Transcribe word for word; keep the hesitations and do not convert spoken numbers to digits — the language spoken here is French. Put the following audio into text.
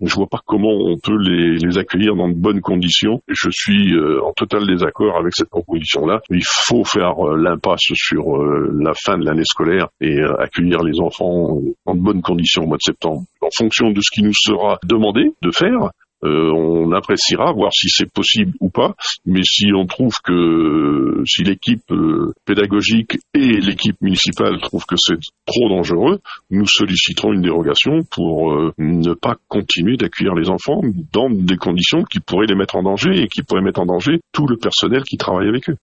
Je vois pas comment on peut les, les accueillir dans de bonnes conditions. Je suis euh, en total désaccord avec cette proposition-là. Il faut faire euh, l'impasse sur euh, la fin de l'année scolaire et euh, accueillir les enfants en de bonnes conditions au mois de septembre. En fonction de ce qui nous sera demandé de faire, Euh, on appréciera, voir si c'est possible ou pas, mais si on trouve que, si l'équipe euh, pédagogique et l'équipe municipale trouvent que c'est trop dangereux, nous solliciterons une dérogation pour euh, ne pas continuer d'accueillir les enfants dans des conditions qui pourraient les mettre en danger et qui pourraient mettre en danger tout le personnel qui travaille avec eux.